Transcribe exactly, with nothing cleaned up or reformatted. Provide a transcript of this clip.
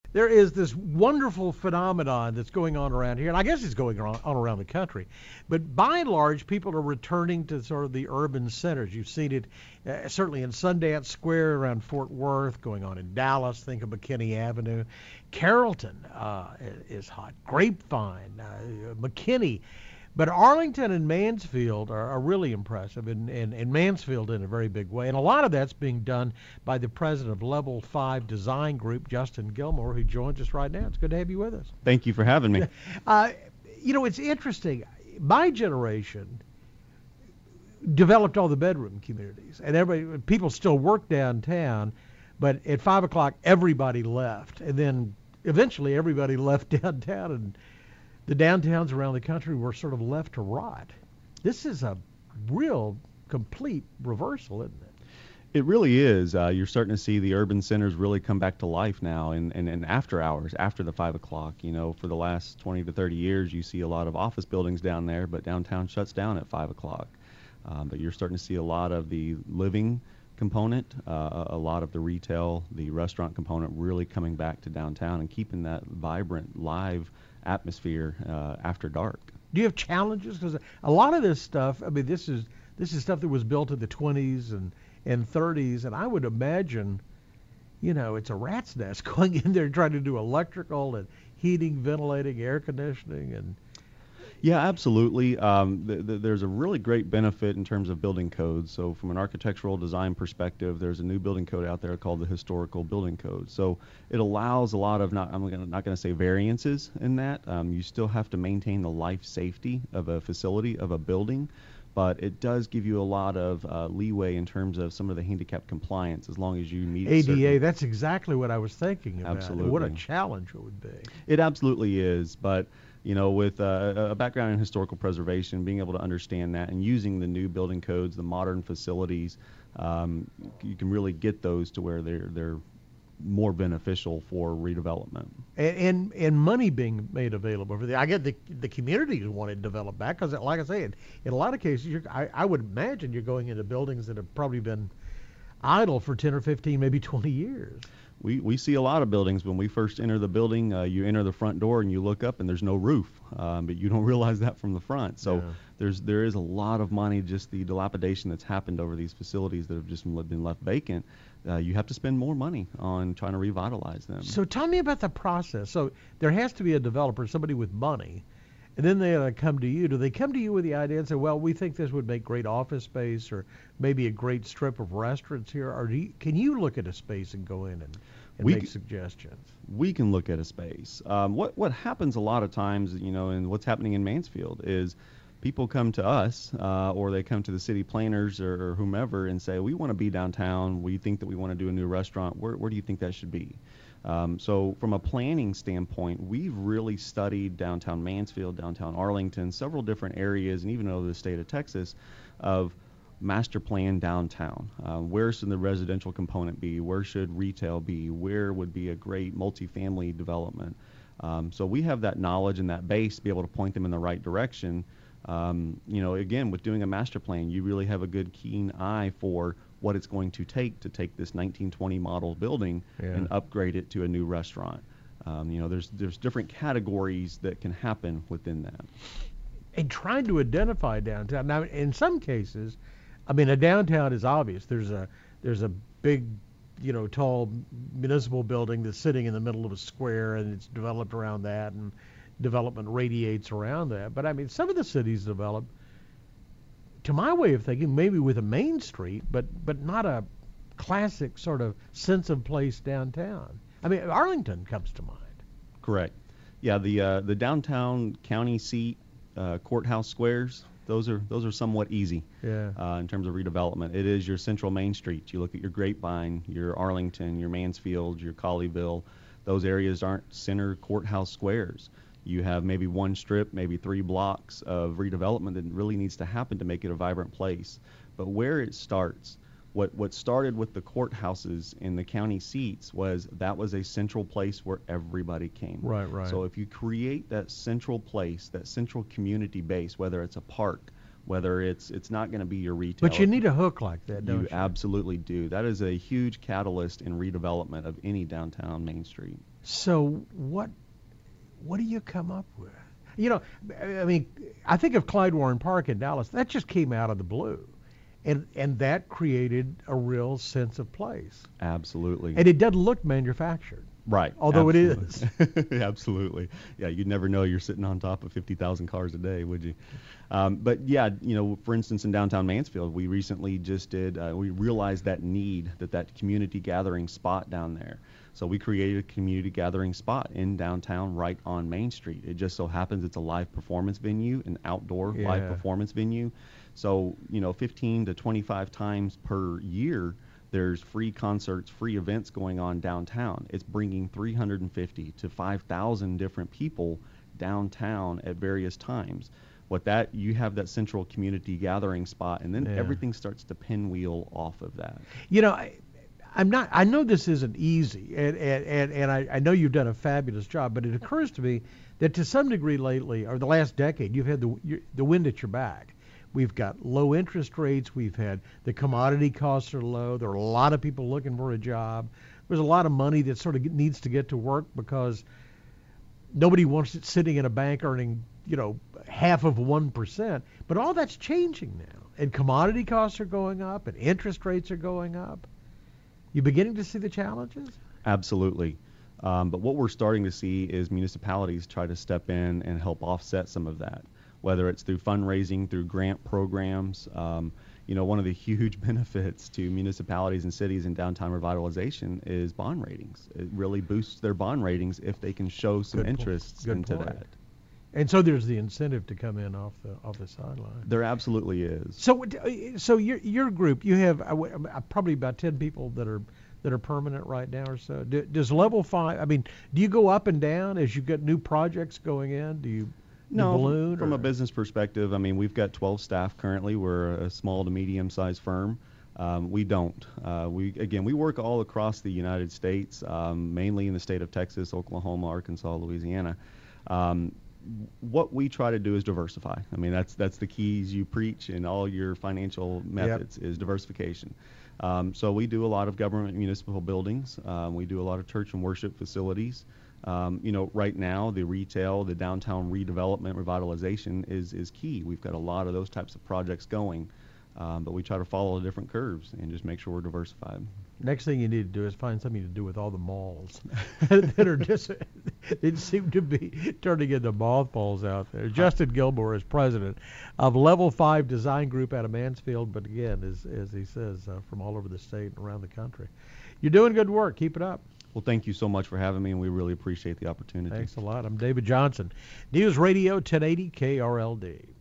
There is this wonderful phenomenon that's going on around here, and I guess it's going on, on around the country. But by and large, people are returning to sort of the urban centers. You've seen it uh, certainly in Sundance Square around Fort Worth, going on in Dallas. Think of McKinney Avenue. Carrollton uh, is hot. Grapevine, uh, McKinney. But Arlington and Mansfield are, are really impressive, and, and, and Mansfield in a very big way. And a lot of that's being done by the president of Level five Design Group, Justin Gilmore, who joins us right now. It's good to have you with us. Thank you for having me. Uh, you know, it's interesting. My generation developed all the bedroom communities, and everybody, people still work downtown, but at five o'clock, everybody left. And then eventually everybody left downtown, and the downtowns around the country were sort of left to rot. This is a real complete reversal, isn't it? It really is. Uh, you're starting to see the urban centers really come back to life now, and, and, and after hours, after the five o'clock. You know, for the last twenty to thirty years, you see a lot of office buildings down there, but downtown shuts down at five o'clock. Um, but you're starting to see a lot of the living component, uh, a lot of the retail, the restaurant component really coming back to downtown and keeping that vibrant, live atmosphere uh, after dark. Do you have challenges? Because a lot of this stuff, I mean, this is this is stuff that was built in the twenties and, and thirties, and I would imagine, you know, it's a rat's nest going in there trying to do electrical and heating, ventilating, air conditioning, and Yeah, absolutely. Um, th- th- there's a really great benefit in terms of building codes. So from an architectural design perspective, there's a new building code out there called the Historical Building Code. So it allows a lot of, not, I'm gonna, not going to say variances in that. Um, you still have to maintain the life safety of a facility, of a building, but it does give you a lot of uh, leeway in terms of some of the handicap compliance as long as you meet A D A. certain- That's exactly what I was thinking about. Absolutely. What a challenge it would be. It absolutely is, but you know, with uh, a background in historical preservation, being able to understand that and using the new building codes, the modern facilities, um, you can really get those to where they're they're more beneficial for redevelopment. And, and and money being made available for the. I get the the communities want it developed back because, like I say, in, in a lot of cases, you're, I, I would imagine you're going into buildings that have probably been idle for ten or fifteen, maybe twenty years. We, we see a lot of buildings. When we first enter the building, uh, you enter the front door and you look up and there's no roof, um, but you don't realize that from the front. So Yeah. there's there is a lot of money, just the dilapidation that's happened over these facilities that have just been left vacant. Uh, you have to spend more money on trying to revitalize them. So tell me about the process. So there has to be a developer, somebody with money, and then they uh, come to you. Do they come to you with the idea and say, well, we think this would make great office space or maybe a great strip of restaurants here? Or do you, can you look at a space and go in and, and We make c- suggestions? we can look at a space. Um, what what happens a lot of times, you know, and what's happening in Mansfield is people come to us uh, or they come to the city planners or, or whomever and say, we want to be downtown. We think that we want to do a new restaurant. Where, where do you think that should be? Um, so from a planning standpoint, we've really studied downtown Mansfield, downtown Arlington, several different areas, and even over the state of Texas, of master plan downtown. Uh, where should the residential component be? Where should retail be? Where would be a great multifamily development? Um, so we have that knowledge and that base to be able to point them in the right direction. Um, you know, again, with doing a master plan, you really have a good keen eye for what it's going to take to take this nineteen twenty model building Yeah. and upgrade it to a new restaurant. Um, you know, there's there's different categories that can happen within that. And trying to identify downtown. Now, in some cases, I mean, a downtown is obvious. There's a there's a big, you know, tall municipal building that's sitting in the middle of a square, and it's developed around that, and development radiates around that. But I mean, some of the cities develop, to my way of thinking, maybe with a main street, but but not a classic sort of sense of place downtown. I mean, Arlington comes to mind. Correct. Yeah, the uh, the downtown county seat uh, courthouse squares. Those are those are somewhat easy Yeah. uh, in terms of redevelopment. It is your central Main Street. You look at your Grapevine, your Arlington, your Mansfield, your Colleyville. Those areas aren't center courthouse squares. You have maybe one strip, maybe three blocks of redevelopment that really needs to happen to make it a vibrant place. But where it starts, what what started with the courthouses and the county seats was that was a central place where everybody came. Right, right. So if you create that central place, that central community base, whether it's a park, whether it's it's not going to be your retail. But you need a hook like that, don't You you? absolutely do. That is a huge catalyst in redevelopment of any downtown Main Street. So what what do you come up with? You know, I mean, I think of Clyde Warren Park in Dallas. That just came out of the blue, and and that created a real sense of place. Absolutely. And it doesn't look manufactured. Right. Although absolutely. it is. Absolutely. Yeah, you'd never know you're sitting on top of fifty thousand cars a day, would you? Um, but yeah, you know, for instance, in downtown Mansfield, we recently just did, uh, we realized that need, that that community gathering spot down there. So we created a community gathering spot in downtown right on Main Street. It just so happens it's a live performance venue, an outdoor Yeah. live performance venue. So, you know, fifteen to twenty-five times per year, there's free concerts, free events going on downtown. It's bringing three hundred fifty to five thousand different people downtown at various times. What that, you have that central community gathering spot, and then Yeah. everything starts to pinwheel off of that. You know, I, I'm not. I know this isn't easy, and and and, and I, I know you've done a fabulous job. But it occurs to me that to some degree lately, or the last decade, you've had the your, the wind at your back. We've got low interest rates. We've had the commodity costs are low. There are a lot of people looking for a job. There's a lot of money that sort of needs to get to work because nobody wants it sitting in a bank earning, you know, half of one percent. But all that's changing now, and commodity costs are going up, and interest rates are going up. You beginning to see the challenges? Absolutely. Um, but what we're starting to see is municipalities try to step in and help offset some of that, whether it's through fundraising, through grant programs. Um, you know, one of the huge benefits to municipalities and cities in downtown revitalization is bond ratings. It really boosts their bond ratings if they can show some Good po- interest good into point. that. And so there's the incentive to come in off the off the sideline. There absolutely is. So, so your your group, you have uh, uh, probably about ten people that are that are permanent right now, or so. Do, does level five? I mean, do you go up and down as you get new projects going in? Do you No, you balloon? from, from or? a business perspective, I mean, we've got twelve staff currently. We're a small to medium-sized firm. Um, we don't. Uh, we again, we work all across the United States, um, mainly in the state of Texas, Oklahoma, Arkansas, Louisiana. Um, what we try to do is diversify. I mean, that's that's the keys you preach in all your financial methods is diversification. Um, so we do a lot of government municipal buildings. Um, we do a lot of church and worship facilities. Um, you know, right now the retail, the downtown redevelopment, revitalization is is key. We've got a lot of those types of projects going, um, but we try to follow the different curves and just make sure we're diversified. Next thing you need to do is find something to do with all the malls that are just, they seem to be turning into mothballs out there. Justin Gilmore is president of Level five Design Group out of Mansfield, but again, as, as he says, uh, from all over the state and around the country. You're doing good work. Keep it up. Well, thank you so much for having me, and we really appreciate the opportunity. Thanks a lot. I'm David Johnson, News Radio ten eighty K R L D.